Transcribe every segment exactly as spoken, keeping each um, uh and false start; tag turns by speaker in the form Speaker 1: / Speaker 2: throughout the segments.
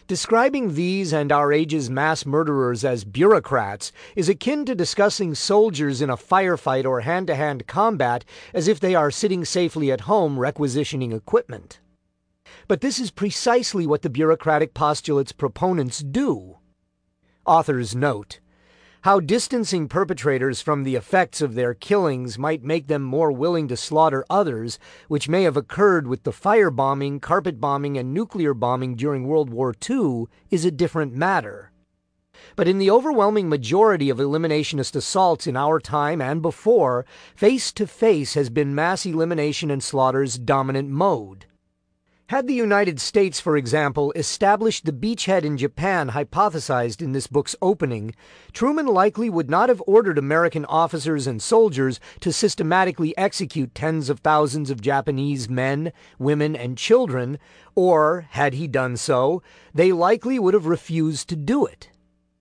Speaker 1: Describing these and our age's mass murderers as bureaucrats is akin to discussing soldiers in a firefight or hand-to-hand combat as if they are sitting safely at home requisitioning equipment. But this is precisely what the bureaucratic postulate's proponents do. Authors note, how distancing perpetrators from the effects of their killings might make them more willing to slaughter others, which may have occurred with the firebombing, carpet bombing, and nuclear bombing during World War Two, is a different matter. But in the overwhelming majority of eliminationist assaults in our time and before, face-to-face has been mass elimination and slaughter's dominant mode. Had the United States, for example, established the beachhead in Japan hypothesized in this book's opening, Truman likely would not have ordered American officers and soldiers to systematically execute tens of thousands of Japanese men, women, and children, or, had he done so, they likely would have refused to do it.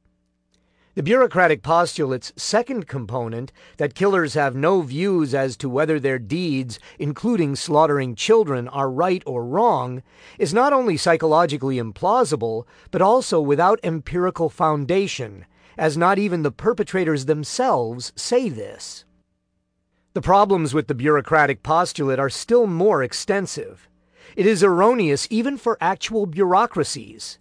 Speaker 1: The bureaucratic postulate's second component, that killers have no views as to whether their deeds, including slaughtering children, are right or wrong, is not only psychologically implausible, but also without empirical foundation, as not even the perpetrators themselves say this. The problems with the bureaucratic postulate are still more extensive. It is erroneous even for actual bureaucracies.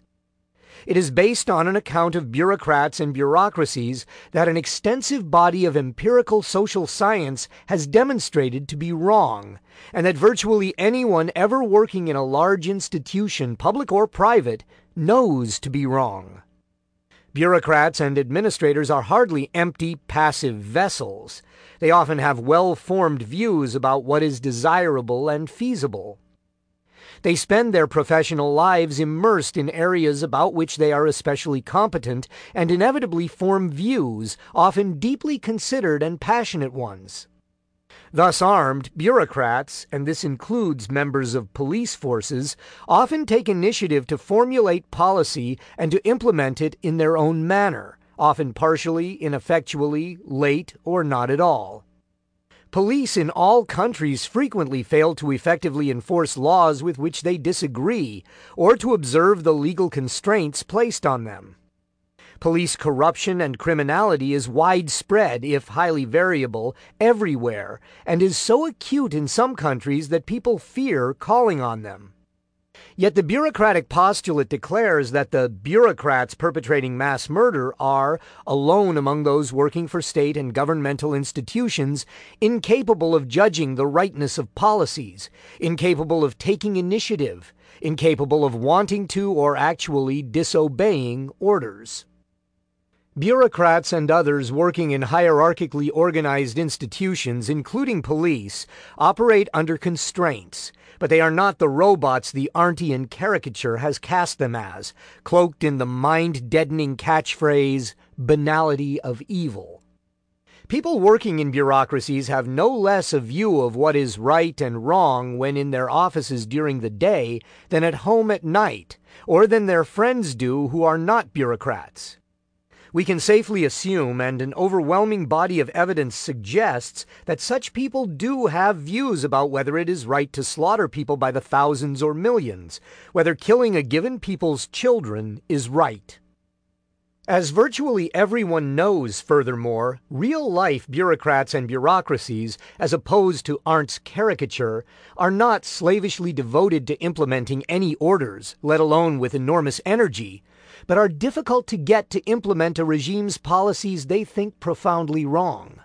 Speaker 1: It is based on an account of bureaucrats and bureaucracies that an extensive body of empirical social science has demonstrated to be wrong, and that virtually anyone ever working in a large institution, public or private, knows to be wrong. Bureaucrats and administrators are hardly empty, passive vessels. They often have well-formed views about what is desirable and feasible. They spend their professional lives immersed in areas about which they are especially competent and inevitably form views, often deeply considered and passionate ones. Thus armed, bureaucrats, and this includes members of police forces, often take initiative to formulate policy and to implement it in their own manner, often partially, ineffectually, late, or not at all. Police in all countries frequently fail to effectively enforce laws with which they disagree, or to observe the legal constraints placed on them. Police corruption and criminality is widespread, if highly variable, everywhere, and is so acute in some countries that people fear calling on them. Yet the bureaucratic postulate declares that the bureaucrats perpetrating mass murder are, alone among those working for state and governmental institutions, incapable of judging the rightness of policies, incapable of taking initiative, incapable of wanting to or actually disobeying orders. Bureaucrats and others working in hierarchically organized institutions, including police, operate under constraints, but they are not the robots the Arndtian caricature has cast them as, cloaked in the mind-deadening catchphrase, banality of evil. People working in bureaucracies have no less a view of what is right and wrong when in their offices during the day than at home at night, or than their friends do who are not bureaucrats. We can safely assume, and an overwhelming body of evidence suggests, that such people do have views about whether it is right to slaughter people by the thousands or millions, whether killing a given people's children is right. As virtually everyone knows, furthermore, real-life bureaucrats and bureaucracies, as opposed to Arndt's caricature, are not slavishly devoted to implementing any orders, let alone with enormous energy, but are difficult to get to implement a regime's policies they think profoundly wrong.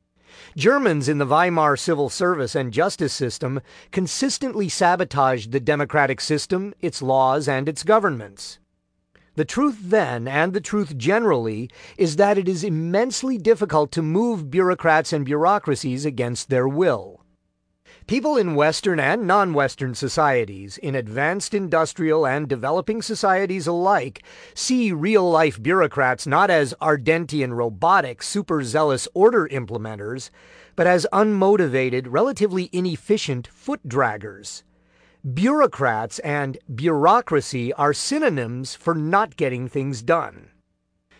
Speaker 1: Germans in the Weimar civil service and justice system consistently sabotaged the democratic system, its laws, and its governments. The truth then, and the truth generally, is that it is immensely difficult to move bureaucrats and bureaucracies against their will. People in Western and non-Western societies, in advanced industrial and developing societies alike, see real-life bureaucrats not as Arndtian robotic, super-zealous order implementers, but as unmotivated, relatively inefficient foot-draggers. Bureaucrats and bureaucracy are synonyms for not getting things done.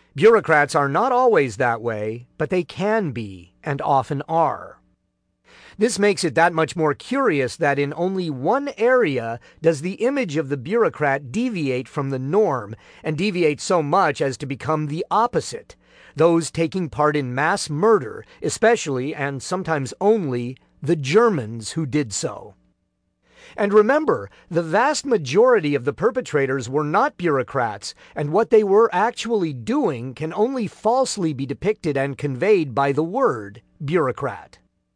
Speaker 1: Bureaucrats are not always that way, but they can be, and often are. This makes it that much more curious that in only one area does the image of the bureaucrat deviate from the norm, and deviate so much as to become the opposite: those taking part in mass murder, especially, and sometimes only, the Germans who did so. And remember, the vast majority of the perpetrators were not bureaucrats, and what they were actually doing can only falsely be depicted and conveyed by the word bureaucrat.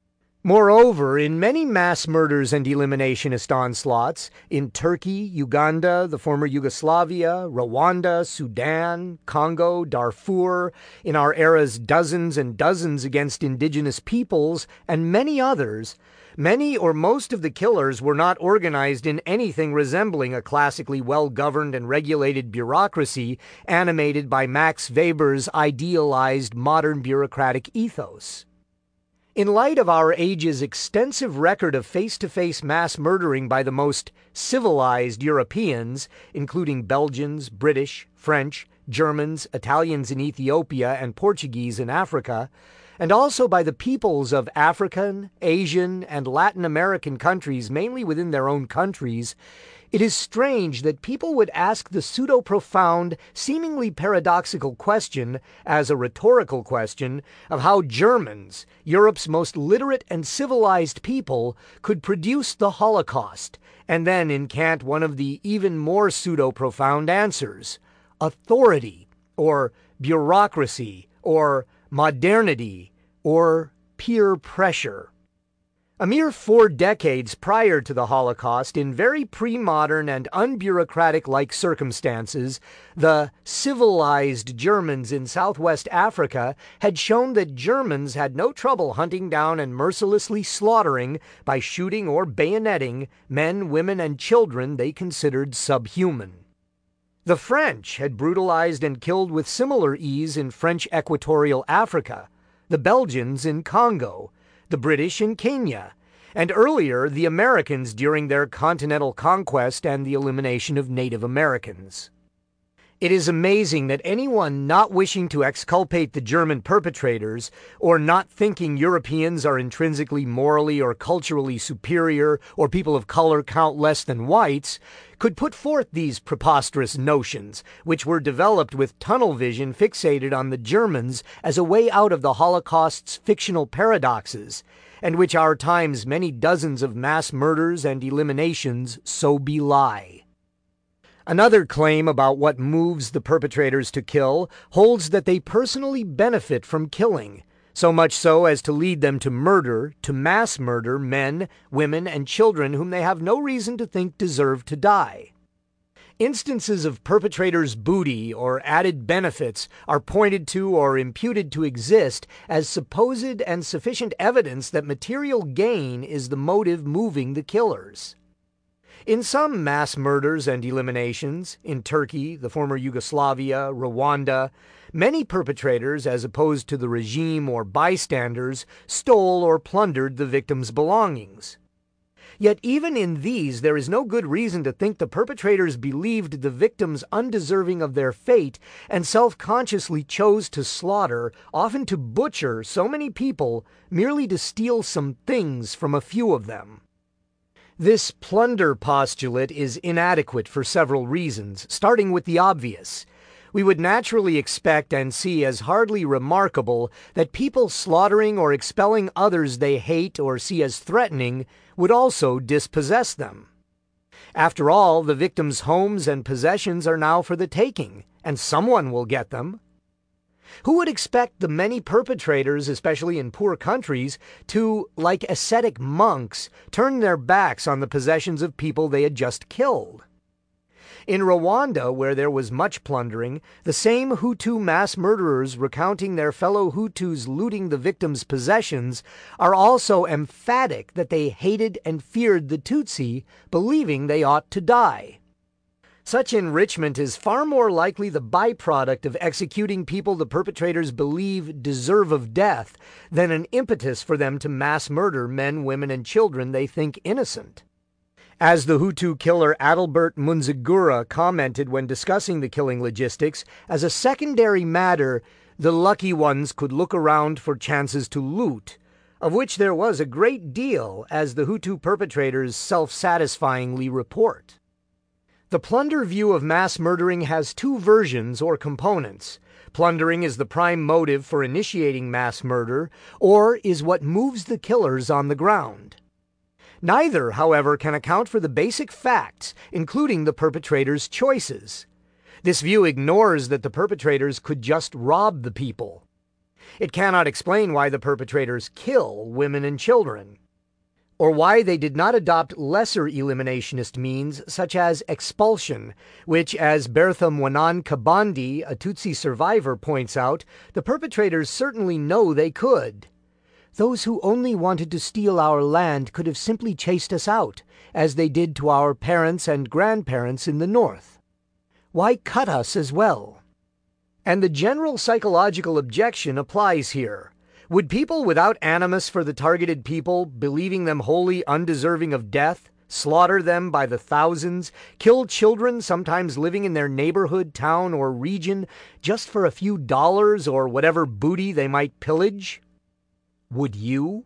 Speaker 1: Moreover, in many mass murders and eliminationist onslaughts, in Turkey, Uganda, the former Yugoslavia, Rwanda, Sudan, Congo, Darfur, in our era's dozens and dozens against indigenous peoples, and many others, many or most of the killers were not organized in anything resembling a classically well-governed and regulated bureaucracy animated by Max Weber's idealized modern bureaucratic ethos. In light of our age's extensive record of face-to-face mass murdering by the most civilized Europeans, including Belgians, British, French, Germans, Italians in Ethiopia, and Portuguese in Africa, and also by the peoples of African, Asian, and Latin American countries, mainly within their own countries, it is strange that people would ask the pseudo-profound, seemingly paradoxical question, as a rhetorical question, of how Germans, Europe's most literate and civilized people, could produce the Holocaust, and then incant one of the even more pseudo-profound answers: authority, or bureaucracy, or modernity, or peer pressure. A mere four decades prior to the Holocaust, in very pre-modern and unbureaucratic-like circumstances, the civilized Germans in Southwest Africa had shown that Germans had no trouble hunting down and mercilessly slaughtering, by shooting or bayoneting, men, women, and children they considered subhuman. The French had brutalized and killed with similar ease in French Equatorial Africa, the Belgians in Congo, the British in Kenya, and earlier the Americans during their continental conquest and the elimination of Native Americans. It is amazing that anyone not wishing to exculpate the German perpetrators, or not thinking Europeans are intrinsically morally or culturally superior, or people of color count less than whites, could put forth these preposterous notions, which were developed with tunnel vision fixated on the Germans as a way out of the Holocaust's fictional paradoxes, and which our time's many dozens of mass murders and eliminations so belie. Another claim about what moves the perpetrators to kill holds that they personally benefit from killing, so much so as to lead them to murder, to mass murder, men, women, and children whom they have no reason to think deserve to die. Instances of perpetrators' booty or added benefits are pointed to or imputed to exist as supposed and sufficient evidence that material gain is the motive moving the killers. In some mass murders and eliminations, in Turkey, the former Yugoslavia, Rwanda, many perpetrators, as opposed to the regime or bystanders, stole or plundered the victims' belongings. Yet even in these, there is no good reason to think the perpetrators believed the victims undeserving of their fate and self-consciously chose to slaughter, often to butcher, so many people merely to steal some things from a few of them. This plunder postulate is inadequate for several reasons, starting with the obvious. We would naturally expect and see as hardly remarkable that people slaughtering or expelling others they hate or see as threatening would also dispossess them. After all, the victims' homes and possessions are now for the taking, and someone will get them. Who would expect the many perpetrators, especially in poor countries, to, like ascetic monks, turn their backs on the possessions of people they had just killed? In Rwanda, where there was much plundering, the same Hutu mass murderers recounting their fellow Hutus looting the victims' possessions are also emphatic that they hated and feared the Tutsi, believing they ought to die. Such enrichment is far more likely the byproduct of executing people the perpetrators believe deserve of death than an impetus for them to mass murder men, women, and children they think innocent. As the Hutu killer Adalbert Munzigura commented when discussing the killing logistics, as a secondary matter, the lucky ones could look around for chances to loot. of which there was a great deal, as the Hutu perpetrators self-satisfyingly report. The plunder view of mass murdering has two versions or components. Plundering is the prime motive for initiating mass murder, or is what moves the killers on the ground. Neither, however, can account for the basic facts, including the perpetrator's choices. This view ignores that the perpetrators could just rob the people. It cannot explain why the perpetrators kill women and children, or why they did not adopt lesser eliminationist means such as expulsion, which, as Bertha Mwanan-Kabandi, a Tutsi survivor, points out, the perpetrators certainly know they could. Those who only wanted to steal our land could have simply chased us out, as they did to our parents and grandparents in the north. Why cut us as well? And the general psychological objection applies here. Would people without animus for the targeted people, believing them wholly undeserving of death, slaughter them by the thousands, kill children sometimes living in their neighborhood, town, or region just for a few dollars or whatever booty they might pillage? Would you?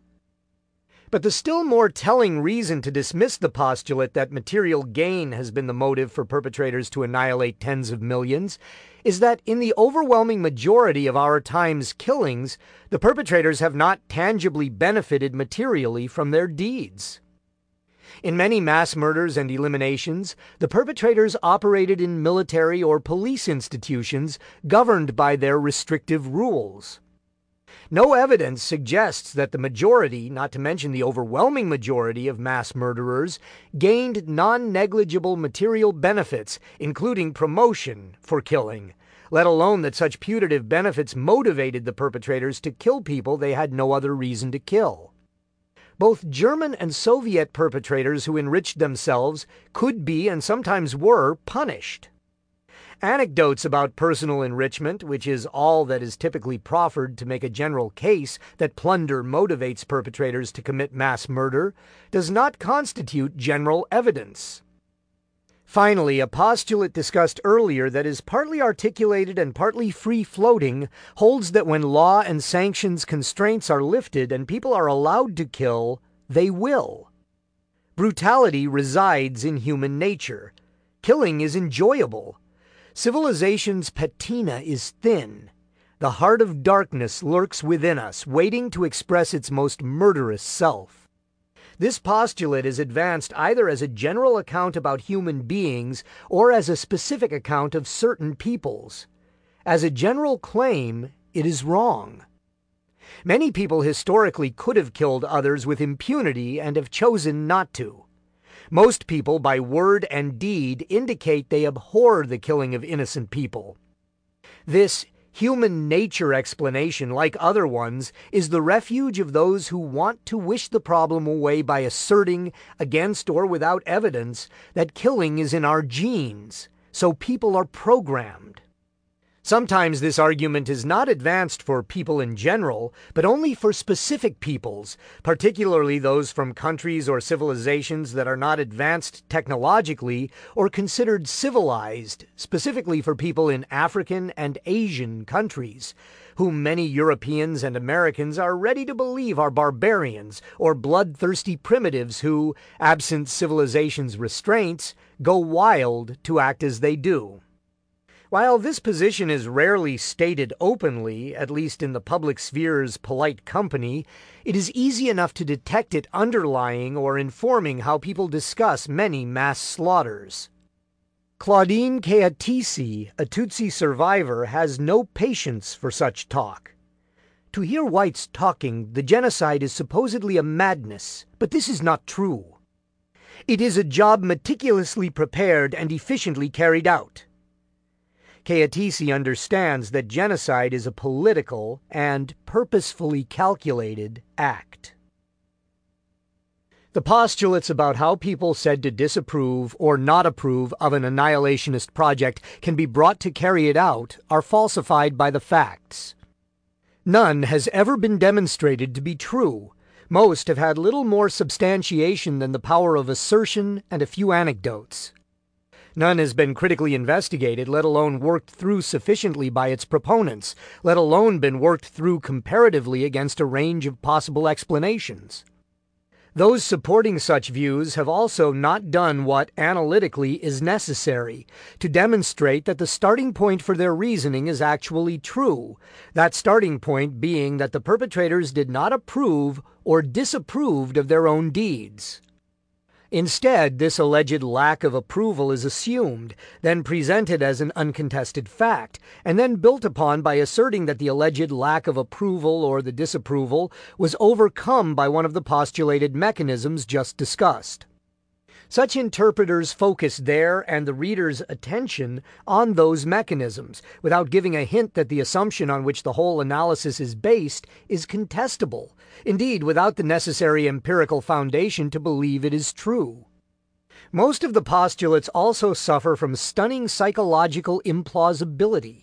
Speaker 1: But the still more telling reason to dismiss the postulate that material gain has been the motive for perpetrators to annihilate tens of millions is that in the overwhelming majority of our time's killings, the perpetrators have not tangibly benefited materially from their deeds. In many mass murders and eliminations, the perpetrators operated in military or police institutions governed by their restrictive rules. No evidence suggests that the majority, not to mention the overwhelming majority of mass murderers, gained non-negligible material benefits, including promotion, for killing, let alone that such putative benefits motivated the perpetrators to kill people they had no other reason to kill. Both German and Soviet perpetrators who enriched themselves could be, and sometimes were, punished. Anecdotes about personal enrichment, which is all that is typically proffered to make a general case that plunder motivates perpetrators to commit mass murder, does not constitute general evidence. Finally, a postulate discussed earlier that is partly articulated and partly free-floating holds that when law and sanctions constraints are lifted and people are allowed to kill, they will. Brutality resides in human nature. Killing is enjoyable. Civilization's patina is thin. The heart of darkness lurks within us, waiting to express its most murderous self. This postulate is advanced either as a general account about human beings or as a specific account of certain peoples. As a general claim, it is wrong. Many people historically could have killed others with impunity and have chosen not to. Most people, by word and deed, indicate they abhor the killing of innocent people. This human nature explanation, like other ones, is the refuge of those who want to wish the problem away by asserting, against or without evidence, that killing is in our genes, so people are programmed. Sometimes this argument is not advanced for people in general, but only for specific peoples, particularly those from countries or civilizations that are not advanced technologically or considered civilized, specifically for people in African and Asian countries, whom many Europeans and Americans are ready to believe are barbarians or bloodthirsty primitives who, absent civilization's restraints, go wild to act as they do. While this position is rarely stated openly, at least in the public sphere's polite company, it is easy enough to detect it underlying or informing how people discuss many mass slaughters. Claudine Keatisi, a Tutsi survivor, has no patience for such talk. To hear whites talking, the genocide is supposedly a madness, but this is not true. It is a job meticulously prepared and efficiently carried out. Keatisi understands that genocide is a political and purposefully calculated act. The postulates about how people said to disapprove or not approve of an annihilationist project can be brought to carry it out are falsified by the facts. None has ever been demonstrated to be true. Most have had little more substantiation than the power of assertion and a few anecdotes. None has been critically investigated, let alone worked through sufficiently by its proponents, let alone been worked through comparatively against a range of possible explanations. Those supporting such views have also not done what, analytically, is necessary to demonstrate that the starting point for their reasoning is actually true, that starting point being that the perpetrators did not approve or disapproved of their own deeds. Instead, this alleged lack of approval is assumed, then presented as an uncontested fact, and then built upon by asserting that the alleged lack of approval or the disapproval was overcome by one of the postulated mechanisms just discussed. Such interpreters focus their and the reader's attention on those mechanisms, without giving a hint that the assumption on which the whole analysis is based is contestable, indeed without the necessary empirical foundation to believe it is true. Most of the postulates also suffer from stunning psychological implausibility.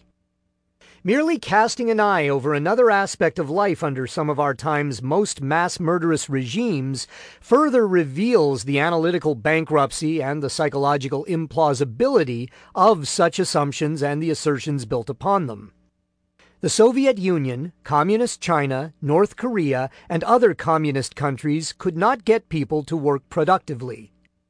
Speaker 1: Merely casting an eye over another aspect of life under some of our time's most mass murderous regimes further reveals the analytical bankruptcy and the psychological implausibility of such assumptions and the assertions built upon them. The Soviet Union, Communist China, North Korea, and other communist countries could not get people to work productively.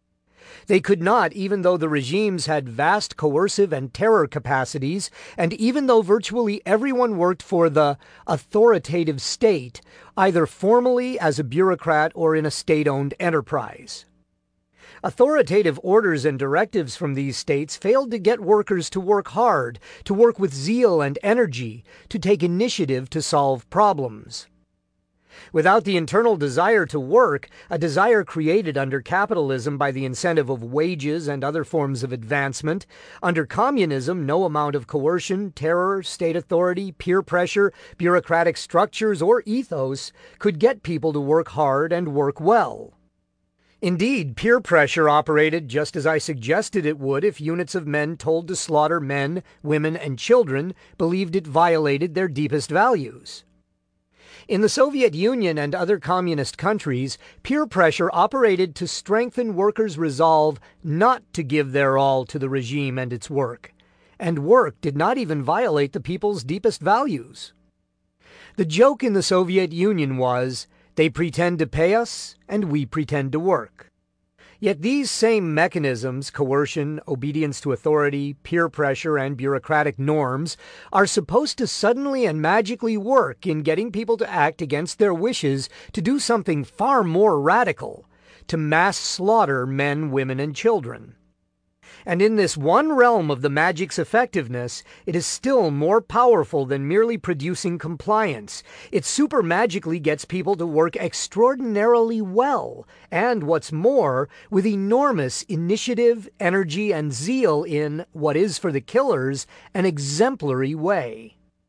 Speaker 1: They could not, even though the regimes had vast coercive and terror capacities, and even though virtually everyone worked for the authoritative state, either formally as a bureaucrat or in a state-owned enterprise. Authoritative orders and directives from these states failed to get workers to work hard, to work with zeal and energy, to take initiative to solve problems. Without the internal desire to work, a desire created under capitalism by the incentive of wages and other forms of advancement, under communism no amount of coercion, terror, state authority, peer pressure, bureaucratic structures, or ethos could get people to work hard and work well. Indeed, peer pressure operated just as I suggested it would if units of men told to slaughter men, women, and children believed it violated their deepest values. In the Soviet Union and other communist countries, peer pressure operated to strengthen workers' resolve not to give their all to the regime and its work, and work did not even violate the people's deepest values. The joke in the Soviet Union was, they pretend to pay us, and we pretend to work. Yet these same mechanisms, coercion, obedience to authority, peer pressure, and bureaucratic norms, are supposed to suddenly and magically work in getting people to act against their wishes to do something far more radical, to mass slaughter men, women, and children. And in this one realm of the magic's effectiveness, it is still more powerful than merely producing compliance. It supermagically gets people to work extraordinarily well, and what's more, with enormous initiative, energy, and zeal in, what is for the killers, an exemplary way.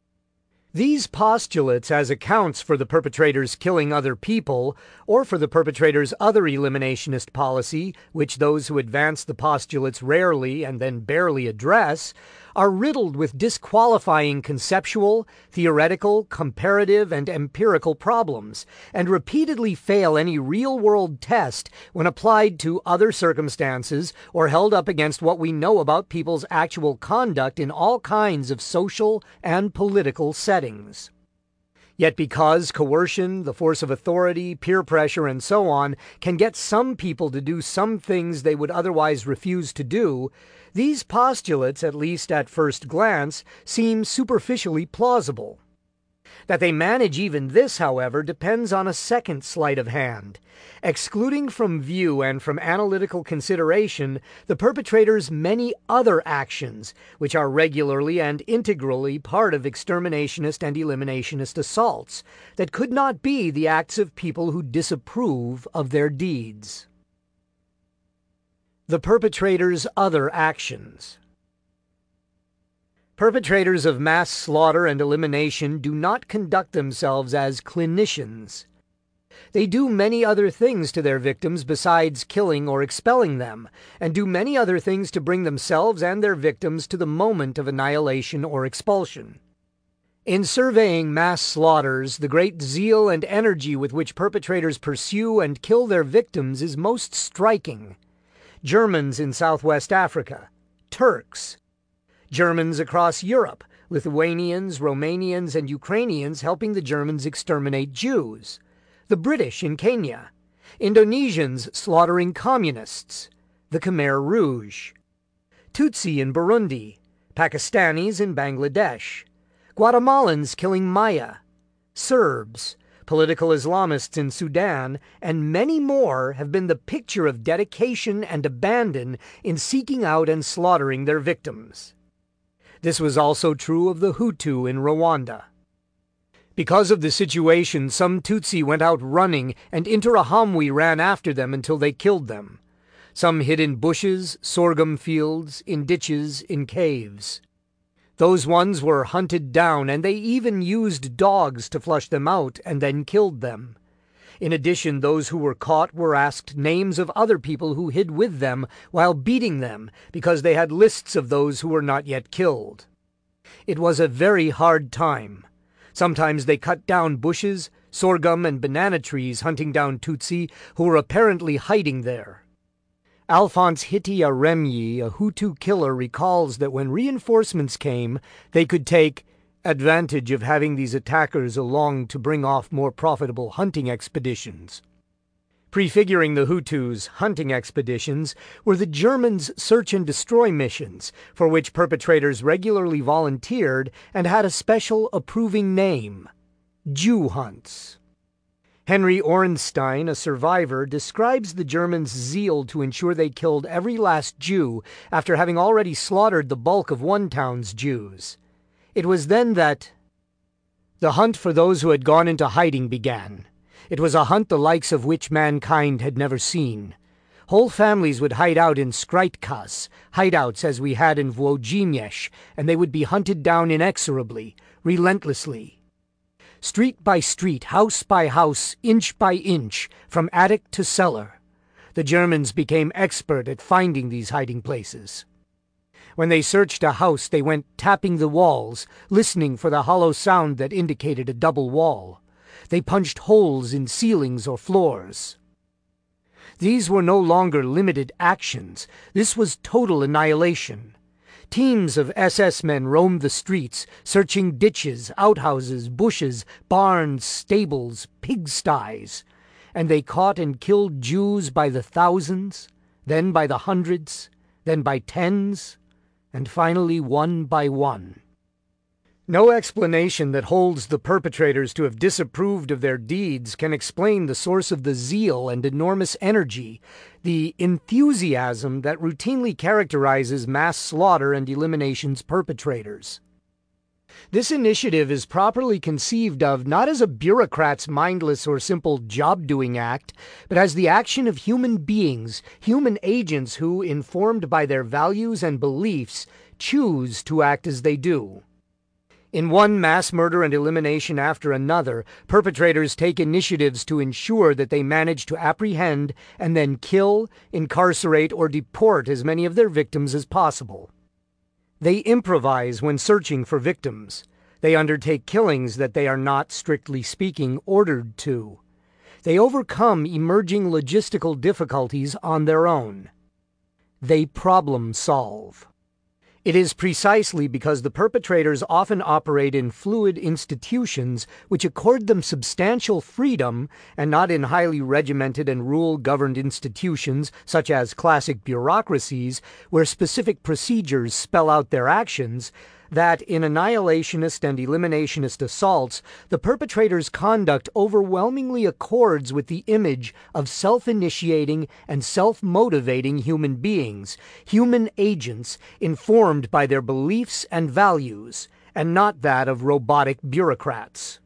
Speaker 1: These postulates as accounts for the perpetrators killing other people, or for the perpetrators' other eliminationist policy, which those who advance the postulates rarely and then barely address, are riddled with disqualifying conceptual, theoretical, comparative, and empirical problems, and repeatedly fail any real-world test when applied to other circumstances or held up against what we know about people's actual conduct in all kinds of social and political settings. Yet because coercion, the force of authority, peer pressure, and so on can get some people to do some things they would otherwise refuse to do, these postulates, at least at first glance, seem superficially plausible. That they manage even this, however, depends on a second sleight of hand. Excluding from view and from analytical consideration the perpetrator's many other actions, which are regularly and integrally part of exterminationist and eliminationist assaults, that could not be the acts of people who disapprove of their deeds. The perpetrator's other actions. Perpetrators of mass slaughter and elimination do not conduct themselves as clinicians. They do many other things to their victims besides killing or expelling them, and do many other things to bring themselves and their victims to the moment of annihilation or expulsion. In surveying mass slaughters, the great zeal and energy with which perpetrators pursue and kill their victims is most striking. Germans in Southwest Africa, Turks. Germans across Europe, Lithuanians, Romanians, and Ukrainians helping the Germans exterminate Jews. The British in Kenya. Indonesians slaughtering communists. The Khmer Rouge. Tutsi in Burundi. Pakistanis in Bangladesh. Guatemalans killing Maya. Serbs. Political Islamists in Sudan, and many more have been the picture of dedication and abandon in seeking out and slaughtering their victims. This was also true of the Hutu in Rwanda. Because of the situation, some Tutsi went out running, and Interahamwe ran after them until they killed them. Some hid in bushes, sorghum fields, in ditches, in caves. Those ones were hunted down, and they even used dogs to flush them out and then killed them. In addition, those who were caught were asked names of other people who hid with them while beating them because they had lists of those who were not yet killed. It was a very hard time. Sometimes they cut down bushes, sorghum, and banana trees hunting down Tutsi who were apparently hiding there. Alphonse Hiti Aremyi, a Hutu killer, recalls that when reinforcements came, they could take advantage of having these attackers along to bring off more profitable hunting expeditions. Prefiguring the Hutus' hunting expeditions were the Germans' search and destroy missions, for which perpetrators regularly volunteered and had a special approving name: Jew hunts. Henry Ornstein, a survivor, describes the Germans' zeal to ensure they killed every last Jew after having already slaughtered the bulk of one town's Jews. It was then that the hunt for those who had gone into hiding began. It was a hunt the likes of which mankind had never seen. Whole families would hide out in Skrytkas, hideouts as we had in Włodzimierz, and they would be hunted down inexorably, relentlessly. Street by street, house by house, inch by inch, from attic to cellar. The Germans became expert at finding these hiding places. When they searched a house, they went tapping the walls, listening for the hollow sound that indicated a double wall. They punched holes in ceilings or floors. These were no longer limited actions. This was total annihilation. Teams of S S men roamed the streets, searching ditches, outhouses, bushes, barns, stables, pigsties, and they caught and killed Jews by the thousands, then by the hundreds, then by tens, and finally one by one. No explanation that holds the perpetrators to have disapproved of their deeds can explain the source of the zeal and enormous energy, the enthusiasm that routinely characterizes mass slaughter and elimination's perpetrators. This initiative is properly conceived of not as a bureaucrat's mindless or simple job-doing act, but as the action of human beings, human agents who, informed by their values and beliefs, choose to act as they do. In one mass murder and elimination after another, perpetrators take initiatives to ensure that they manage to apprehend and then kill, incarcerate, or deport as many of their victims as possible. They improvise when searching for victims. They undertake killings that they are not, strictly speaking, ordered to. They overcome emerging logistical difficulties on their own. They problem solve. It is precisely because the perpetrators often operate in fluid institutions which accord them substantial freedom, and not in highly regimented and rule-governed institutions such as classic bureaucracies where specific procedures spell out their actions, that in annihilationist and eliminationist assaults, the perpetrator's conduct overwhelmingly accords with the image of self-initiating and self-motivating human beings, human agents informed by their beliefs and values, and not that of robotic bureaucrats.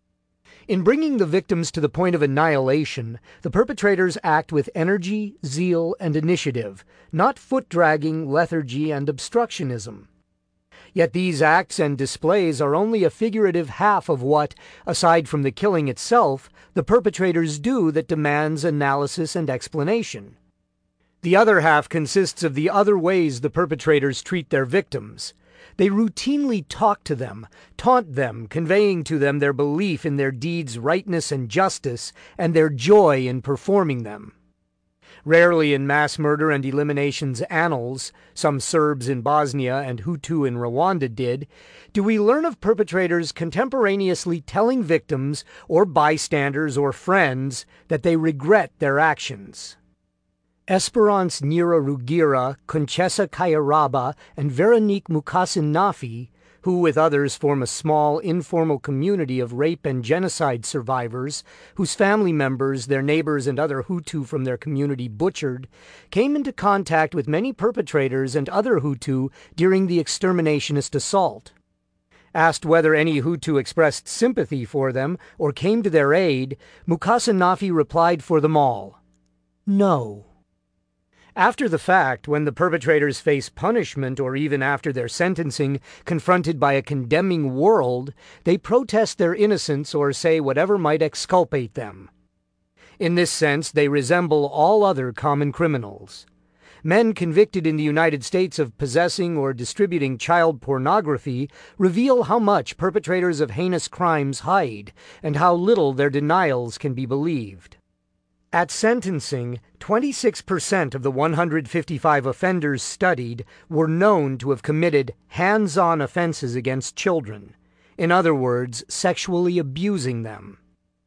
Speaker 1: In bringing the victims to the point of annihilation, the perpetrators act with energy, zeal, and initiative, not foot-dragging, lethargy, and obstructionism. Yet these acts and displays are only a figurative half of what, aside from the killing itself, the perpetrators do that demands analysis and explanation. The other half consists of the other ways the perpetrators treat their victims. They routinely talk to them, taunt them, conveying to them their belief in their deeds' rightness and justice, and their joy in performing them. Rarely in mass murder and elimination's annals, some Serbs in Bosnia and Hutu in Rwanda did, do we learn of perpetrators contemporaneously telling victims or bystanders or friends that they regret their actions. Esperance Nira Rugira, Conchesa Kayaraba, and Veronique Mukasin Nafi, who with others form a small, informal community of rape and genocide survivors, whose family members, their neighbors, and other Hutu from their community butchered, came into contact with many perpetrators and other Hutu during the exterminationist assault. Asked whether any Hutu expressed sympathy for them or came to their aid, Mukasin Nafi replied for them all, "No." After the fact, when the perpetrators face punishment or even after their sentencing, confronted by a condemning world, they protest their innocence or say whatever might exculpate them. In this sense, they resemble all other common criminals. Men convicted in the United States of possessing or distributing child pornography reveal how much perpetrators of heinous crimes hide and how little their denials can be believed. At sentencing, twenty-six percent of the one hundred fifty-five offenders studied were known to have committed hands-on offenses against children, in other words, sexually abusing them.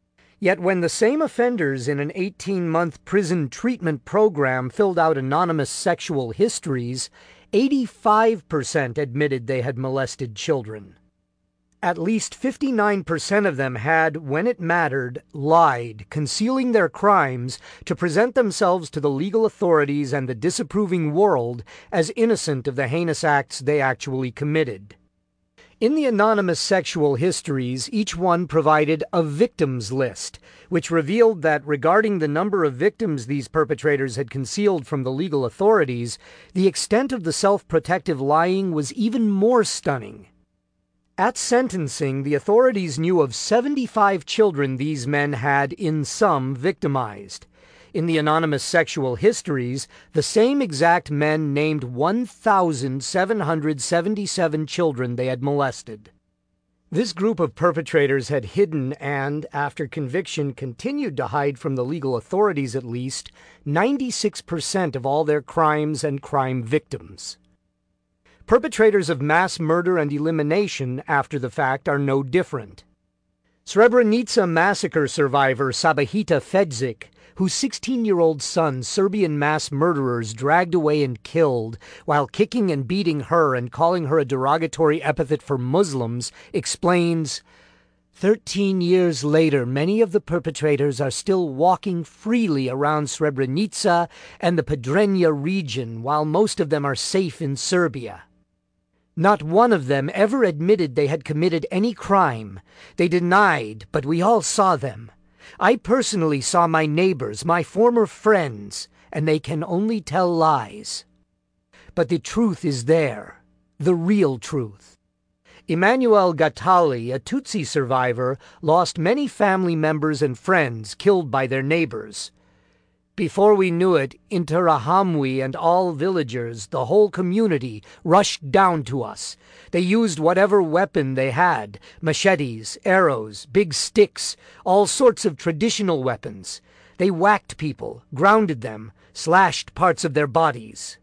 Speaker 1: Yet when the same offenders in an eighteen-month prison treatment program filled out anonymous sexual histories, eighty-five percent admitted they had molested children. At least fifty-nine percent of them had, when it mattered, lied, concealing their crimes to present themselves to the legal authorities and the disapproving world as innocent of the heinous acts they actually committed. In the anonymous sexual histories, each one provided a victims list, which revealed that regarding the number of victims these perpetrators had concealed from the legal authorities, the extent of the self-protective lying was even more stunning. At sentencing, the authorities knew of seventy-five children these men had, in sum, victimized. In the anonymous sexual histories, the same exact men named one thousand seven hundred seventy-seven children they had molested. This group of perpetrators had hidden and, after conviction, continued to hide from the legal authorities at least, ninety-six percent of all their crimes and crime victims. Perpetrators of mass murder and elimination after the fact are no different. Srebrenica massacre survivor Sabahita Fedzik, whose sixteen-year-old son Serbian mass murderers dragged away and killed while kicking and beating her and calling her a derogatory epithet for Muslims, explains, Thirteen years later, many of the perpetrators are still walking freely around Srebrenica and the Podrinja region, while most of them are safe in Serbia. Not one of them ever admitted they had committed any crime. They denied, but we all saw them. I personally saw my neighbors, my former friends, and they can only tell lies. But the truth is there, the real truth. Emmanuel Gatali, a Tutsi survivor, lost many family members and friends killed by their neighbors. Before we knew it, Interahamwe and all villagers, the whole community, rushed down to us. They used whatever weapon they had, machetes, arrows, big sticks, all sorts of traditional weapons. They whacked people, grounded them, slashed parts of their bodies.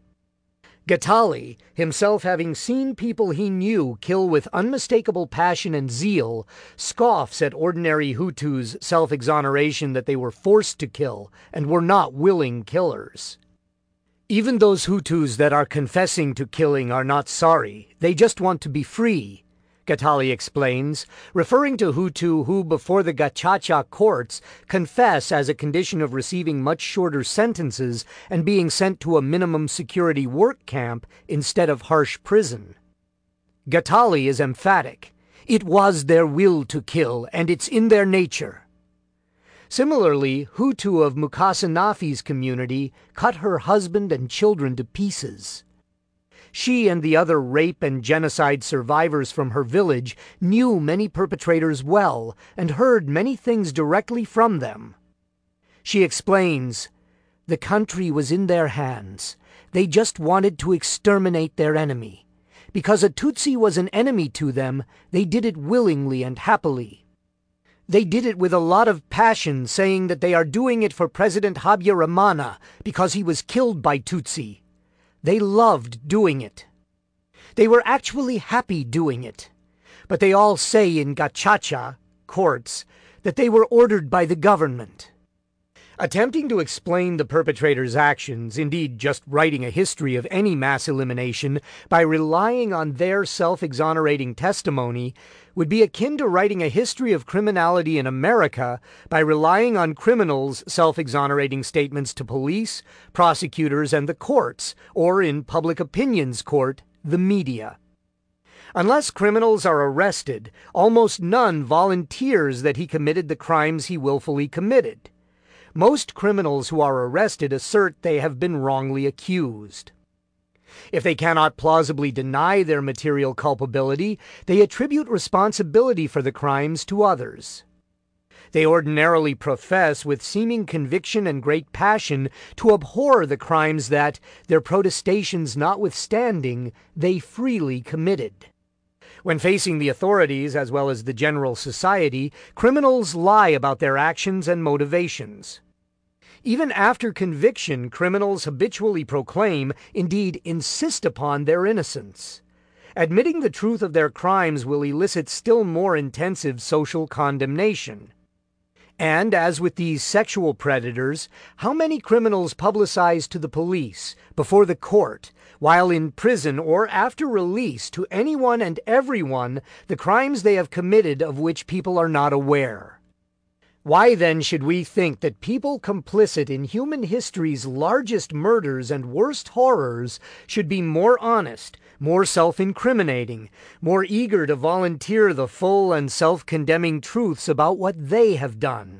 Speaker 1: Gatali, himself having seen people he knew kill with unmistakable passion and zeal, scoffs at ordinary Hutus' self-exoneration that they were forced to kill and were not willing killers. Even those Hutus that are confessing to killing are not sorry. They just want to be free, Gatali explains, referring to Hutu who, before the Gacaca courts, confess as a condition of receiving much shorter sentences and being sent to a minimum security work camp instead of harsh prison. Gatali is emphatic. It was their will to kill, and it's in their nature. Similarly, Hutu of Mukasin Nafi's community cut her husband and children to pieces. She and the other rape and genocide survivors from her village knew many perpetrators well and heard many things directly from them. She explains, the country was in their hands. They just wanted to exterminate their enemy. Because a Tutsi was an enemy to them, they did it willingly and happily. They did it with a lot of passion, saying that they are doing it for President Habyarimana because he was killed by Tutsi. They loved doing it. They were actually happy doing it. But they all say in gacaca, courts, that they were ordered by the government. Attempting to explain the perpetrator's actions, indeed just writing a history of any mass elimination, by relying on their self-exonerating testimony, would be akin to writing a history of criminality in America by relying on criminals' self-exonerating statements to police, prosecutors, and the courts, or in public opinion's court, the media. Unless criminals are arrested, almost none volunteers that he committed the crimes he willfully committed. Most criminals who are arrested assert they have been wrongly accused. If they cannot plausibly deny their material culpability, they attribute responsibility for the crimes to others. They ordinarily profess with seeming conviction and great passion to abhor the crimes that, their protestations notwithstanding, they freely committed. When facing the authorities as well as the general society, criminals lie about their actions and motivations. Even after conviction, criminals habitually proclaim, indeed insist upon, their innocence. Admitting the truth of their crimes will elicit still more intensive social condemnation. And, as with these sexual predators, how many criminals publicize to the police, before the court, while in prison or after release to anyone and everyone the crimes they have committed of which people are not aware? Why then should we think that people complicit in human history's largest murders and worst horrors should be more honest, more self-incriminating, more eager to volunteer the full and self-condemning truths about what they have done?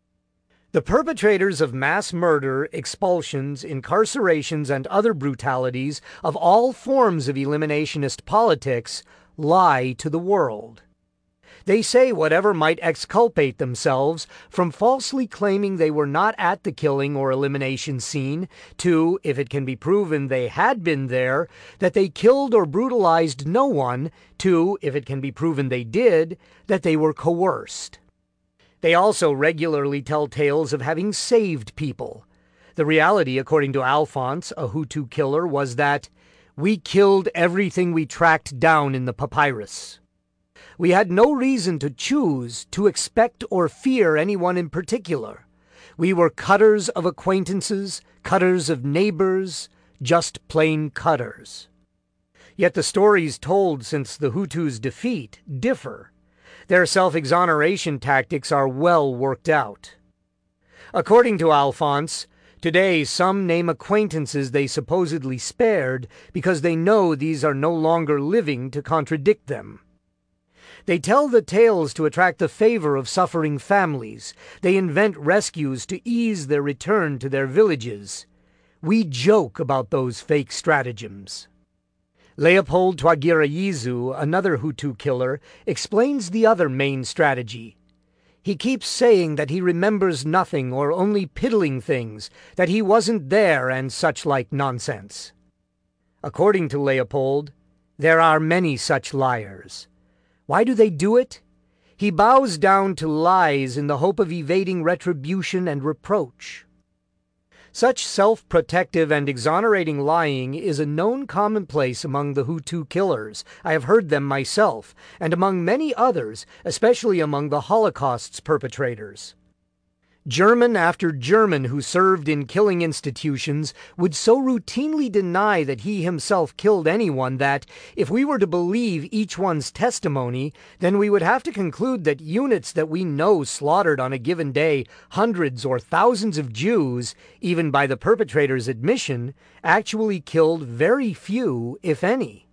Speaker 1: The perpetrators of mass murder, expulsions, incarcerations, and other brutalities of all forms of eliminationist politics lie to the world. They say whatever might exculpate themselves, from falsely claiming they were not at the killing or elimination scene, to, if it can be proven they had been there, that they killed or brutalized no one, to, if it can be proven they did, that they were coerced. They also regularly tell tales of having saved people. The reality, according to Alphonse, a Hutu killer, was that, "We killed everything we tracked down in the papyrus. We had no reason to choose, to expect or fear anyone in particular. We were cutters of acquaintances, cutters of neighbors, just plain cutters." Yet the stories told since the Hutus' defeat differ. Their self-exoneration tactics are well worked out. According to Alphonse, today some name acquaintances they supposedly spared because they know these are no longer living to contradict them. They tell the tales to attract the favor of suffering families. They invent rescues to ease their return to their villages. We joke about those fake stratagems. Leopold Twagirayizu, another Hutu killer, explains the other main strategy. He keeps saying that he remembers nothing or only piddling things, that he wasn't there and such like nonsense. According to Leopold, there are many such liars. Why do they do it? He bows down to lies in the hope of evading retribution and reproach. Such self-protective and exonerating lying is a known commonplace among the Hutu killers. I have heard them myself, and among many others, especially among the Holocaust's perpetrators. German after German who served in killing institutions would so routinely deny that he himself killed anyone that, if we were to believe each one's testimony, then we would have to conclude that units that we know slaughtered on a given day hundreds or thousands of Jews, even by the perpetrator's admission, actually killed very few, if any.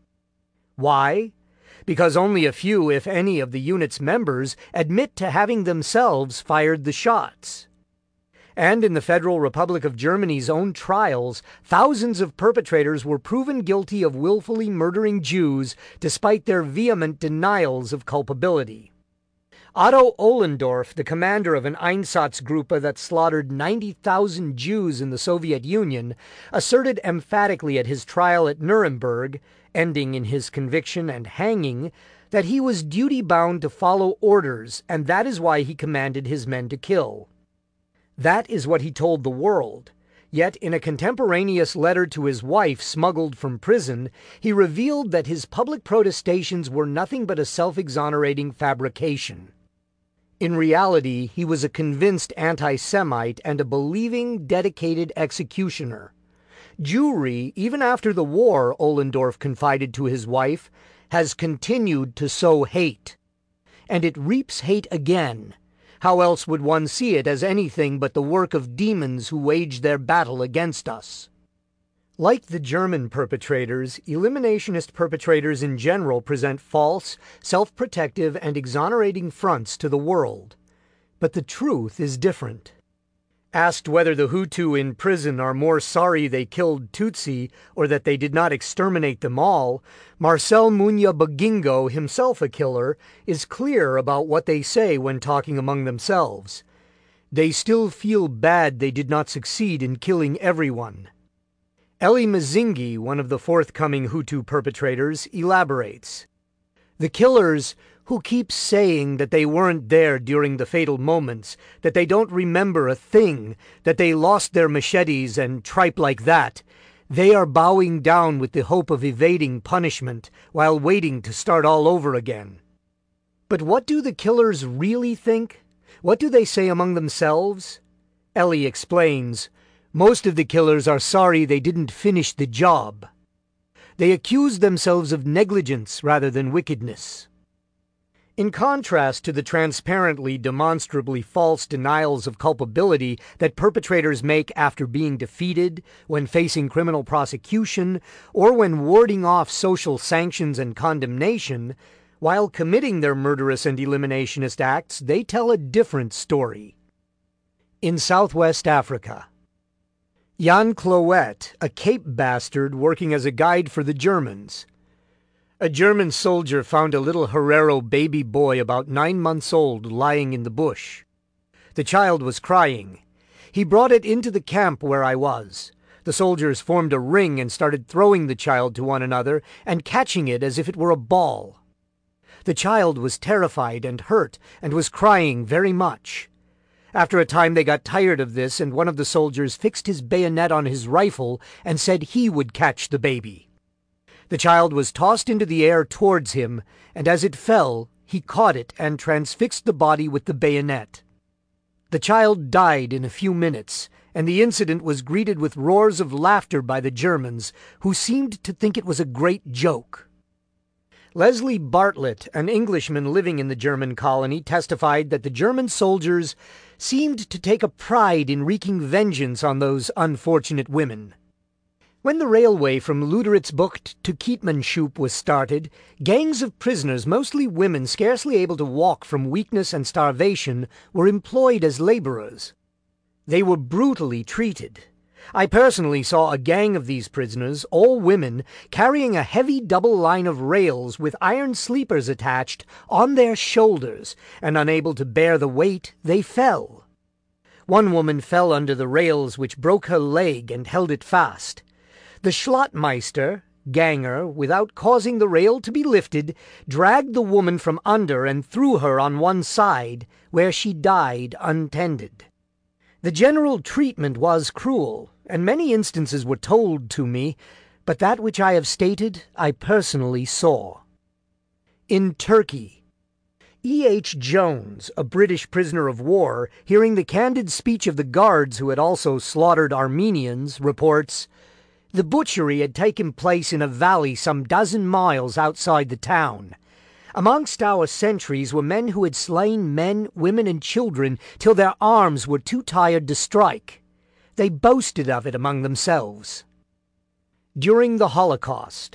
Speaker 1: Why? Because only a few, if any, of the unit's members admit to having themselves fired the shots. And in the Federal Republic of Germany's own trials, thousands of perpetrators were proven guilty of willfully murdering Jews despite their vehement denials of culpability. Otto Ohlendorf, the commander of an Einsatzgruppe that slaughtered ninety thousand Jews in the Soviet Union, asserted emphatically at his trial at Nuremberg, ending in his conviction and hanging that he was duty-bound to follow orders, and that is why he commanded his men to kill. That is what he told the world. Yet in a contemporaneous letter to his wife smuggled from prison, he revealed that his public protestations were nothing but a self-exonerating fabrication. In reality, he was a convinced anti-Semite and a believing, dedicated executioner. Jewry, even after the war, Ohlendorf confided to his wife, has continued to sow hate. And it reaps hate again. How else would one see it as anything but the work of demons who wage their battle against us? Like the German perpetrators, eliminationist perpetrators in general present false, self-protective, and exonerating fronts to the world. But the truth is different. Asked whether the Hutu in prison are more sorry they killed Tutsi or that they did not exterminate them all, Marcel Munya-Bagingo, himself a killer, is clear about what they say when talking among themselves. They still feel bad they did not succeed in killing everyone. Elie Mazingi, one of the forthcoming Hutu perpetrators, elaborates. The killers, who keep saying that they weren't there during the fatal moments, that they don't remember a thing, that they lost their machetes and tripe like that, they are bowing down with the hope of evading punishment while waiting to start all over again. But what do the killers really think? What do they say among themselves? Elie explains, most of the killers are sorry they didn't finish the job. They accuse themselves of negligence rather than wickedness. In contrast to the transparently, demonstrably false denials of culpability that perpetrators make after being defeated, when facing criminal prosecution, or when warding off social sanctions and condemnation, while committing their murderous and eliminationist acts, they tell a different story. In Southwest Africa, Jan Clouet, a Cape bastard working as a guide for the Germans. A German soldier found a little Herero baby boy about nine months old lying in the bush. The child was crying. He brought it into the camp where I was. The soldiers formed a ring and started throwing the child to one another and catching it as if it were a ball. The child was terrified and hurt and was crying very much. After a time they got tired of this, and one of the soldiers fixed his bayonet on his rifle and said he would catch the baby. The child was tossed into the air towards him, and as it fell, he caught it and transfixed the body with the bayonet. The child died in a few minutes, and the incident was greeted with roars of laughter by the Germans, who seemed to think it was a great joke. Leslie Bartlett, an Englishman living in the German colony, testified that the German soldiers seemed to take a pride in wreaking vengeance on those unfortunate women. When the railway from Luderitzbucht to Keetmanshoop was started, gangs of prisoners, mostly women scarcely able to walk from weakness and starvation, were employed as laborers. They were brutally treated. I personally saw a gang of these prisoners, all women, carrying a heavy double line of rails with iron sleepers attached on their shoulders, and unable to bear the weight, they fell. One woman fell under the rails, which broke her leg and held it fast. The Schlottmeister, ganger, without causing the rail to be lifted, dragged the woman from under and threw her on one side, where she died untended. The general treatment was cruel, and many instances were told to me, but that which I have stated I personally saw. In Turkey, E. H. Jones, a British prisoner of war, hearing the candid speech of the guards who had also slaughtered Armenians, reports, "The butchery had taken place in a valley some dozen miles outside the town. Amongst our sentries were men who had slain men, women, and children till their arms were too tired to strike. They boasted of it among themselves." During the Holocaust,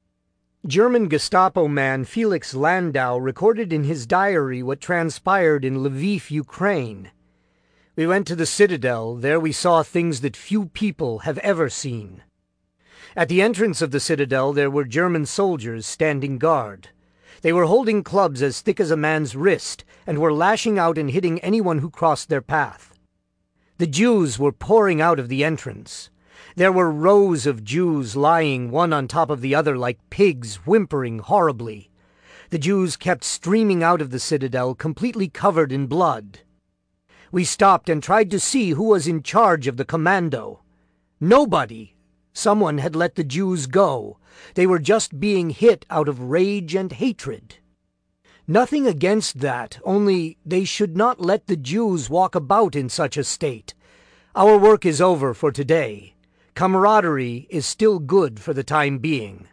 Speaker 1: German Gestapo man Felix Landau recorded in his diary what transpired in Lviv, Ukraine. "We went to the citadel. There we saw things that few people have ever seen. At the entrance of the citadel there were German soldiers standing guard. They were holding clubs as thick as a man's wrist, and were lashing out and hitting anyone who crossed their path. The Jews were pouring out of the entrance. There were rows of Jews lying one on top of the other like pigs, whimpering horribly. The Jews kept streaming out of the citadel, completely covered in blood. We stopped and tried to see who was in charge of the commando. Nobody. Someone had let the Jews go. They were just being hit out of rage and hatred. Nothing against that, only they should not let the Jews walk about in such a state. Our work is over for today. Camaraderie is still good for the time being.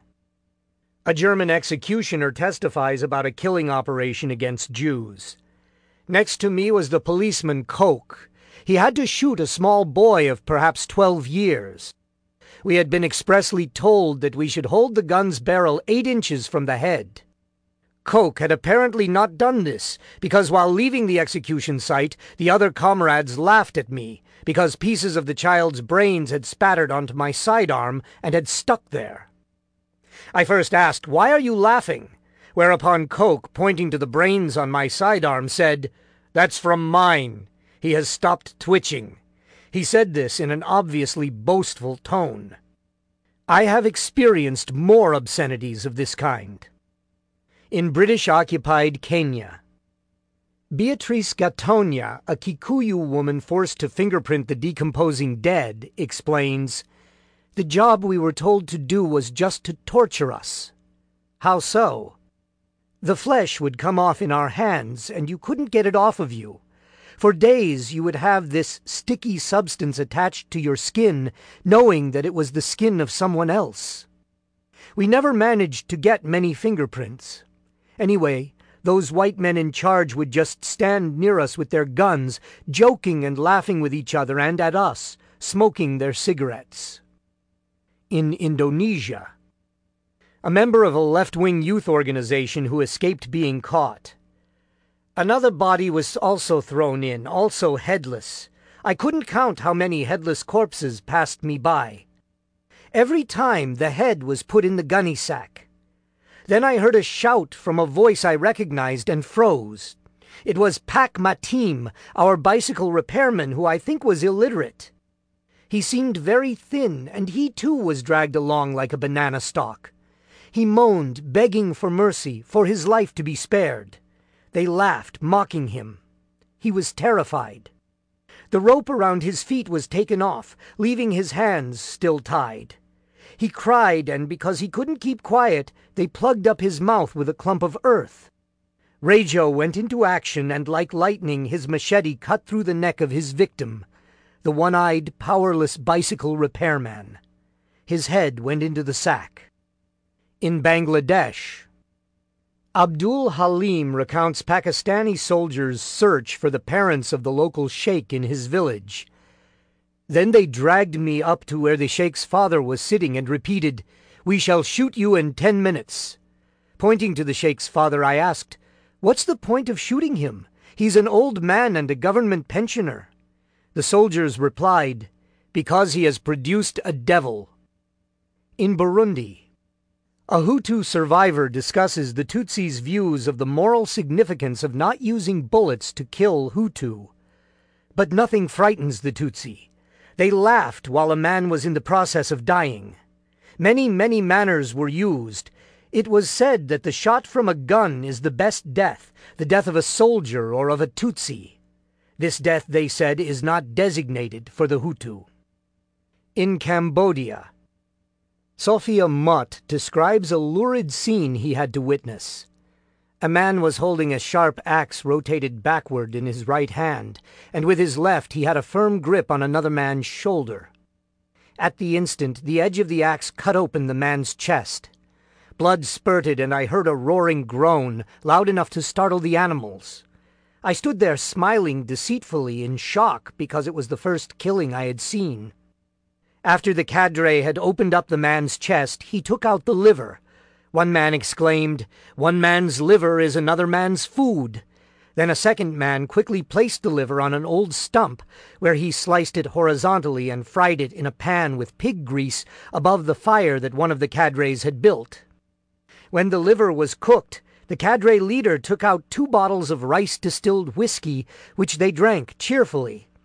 Speaker 1: A German executioner testifies about a killing operation against Jews. Next to me was the policeman Koch. He had to shoot a small boy of perhaps twelve years. We had been expressly told that we should hold the gun's barrel eight inches from the head. Koch had apparently not done this, because while leaving the execution site, the other comrades laughed at me, because pieces of the child's brains had spattered onto my sidearm and had stuck there. I first asked, "Why are you laughing?" Whereupon Koch, pointing to the brains on my sidearm, said, "That's from mine. He has stopped twitching." He said this in an obviously boastful tone. I have experienced more obscenities of this kind. In British-occupied Kenya, Beatrice Gatonya, a Kikuyu woman forced to fingerprint the decomposing dead, explains, "The job we were told to do was just to torture us." How so? The flesh would come off in our hands, and you couldn't get it off of you. For days you would have this sticky substance attached to your skin, knowing that it was the skin of someone else. We never managed to get many fingerprints. Anyway, those white men in charge would just stand near us with their guns, joking and laughing with each other and at us, smoking their cigarettes. In Indonesia, a member of a left-wing youth organization who escaped being caught. Another body was also thrown in, also headless. I couldn't count how many headless corpses passed me by. Every time the head was put in the gunny sack. Then I heard a shout from a voice I recognized and froze. It was Pak Matim, our bicycle repairman, who I think was illiterate. He seemed very thin, and he too was dragged along like a banana stalk. He moaned, begging for mercy, for his life to be spared. They laughed, mocking him. He was terrified. The rope around his feet was taken off, leaving his hands still tied. He cried, and because he couldn't keep quiet, they plugged up his mouth with a clump of earth. Rejo went into action, and like lightning his machete cut through the neck of his victim, the one-eyed, powerless bicycle repairman. His head went into the sack. In Bangladesh, Abdul Halim recounts Pakistani soldiers' search for the parents of the local sheikh in his village. Then they dragged me up to where the sheikh's father was sitting and repeated, "We shall shoot you in ten minutes." Pointing to the sheikh's father, I asked, "What's the point of shooting him? He's an old man and a government pensioner." The soldiers replied, "Because he has produced a devil." In Burundi, a Hutu survivor discusses the Tutsis' views of the moral significance of not using bullets to kill Hutu. But nothing frightens the Tutsi. They laughed while a man was in the process of dying. Many, many manners were used. It was said that the shot from a gun is the best death, the death of a soldier or of a Tutsi. This death, they said, is not designated for the Hutu. In Cambodia, Sophia Mutt describes a lurid scene he had to witness. A man was holding a sharp axe rotated backward in his right hand, and with his left he had a firm grip on another man's shoulder. At the instant, the edge of the axe cut open the man's chest. Blood spurted, and I heard a roaring groan, loud enough to startle the animals. I stood there smiling deceitfully in shock because it was the first killing I had seen. After the cadre had opened up the man's chest, he took out the liver. One man exclaimed, "One man's liver is another man's food." Then a second man quickly placed the liver on an old stump, where he sliced it horizontally and fried it in a pan with pig grease above the fire that one of the cadres had built. When the liver was cooked, the cadre leader took out two bottles of rice-distilled whiskey, which they drank cheerfully.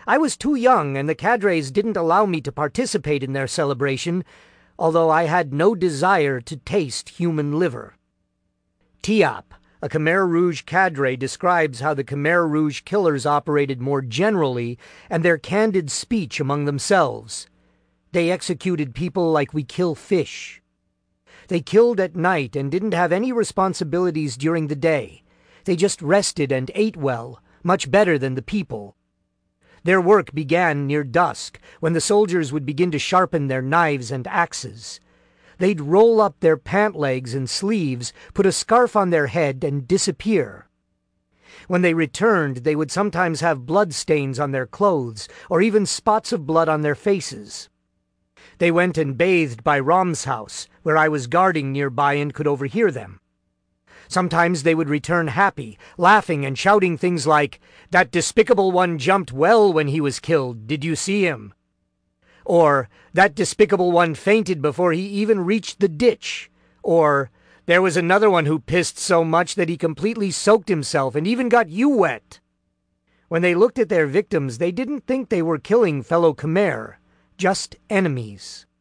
Speaker 1: I was too young, and the cadres didn't allow me to participate in their celebration, although I had no desire to taste human liver. Tiap, a Khmer Rouge cadre, describes how the Khmer Rouge killers operated more generally and their candid speech among themselves. They executed people like we kill fish. They killed at night and didn't have any responsibilities during the day. They just rested and ate well, much better than the people. Their work began near dusk, when the soldiers would begin to sharpen their knives and axes. They'd roll up their pant legs and sleeves, put a scarf on their head, and disappear. When they returned, they would sometimes have blood stains on their clothes, or even spots of blood on their faces. They went and bathed by Rom's house, where I was guarding nearby and could overhear them. Sometimes they would return happy, laughing and shouting things like, "That despicable one jumped well when he was killed, did you see him?" Or, "That despicable one fainted before he even reached the ditch." Or, "There was another one who pissed so much that he completely soaked himself and even got you wet." When they looked at their victims, they didn't think they were killing fellow Khmer, just enemies.